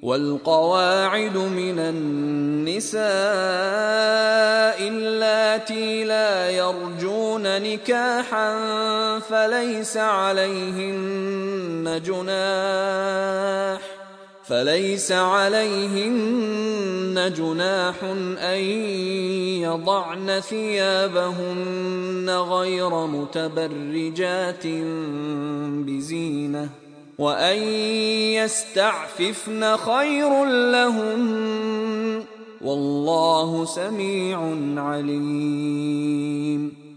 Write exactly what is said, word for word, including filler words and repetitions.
والقواعد من النساء اللاتي لا يرجون نكاحا فليس عليهن جناح فليس عليهن جناح أن يضعن ثيابهن غير متبرجات بزينة، وأن يستعففن خير لهن، والله سميع عليم.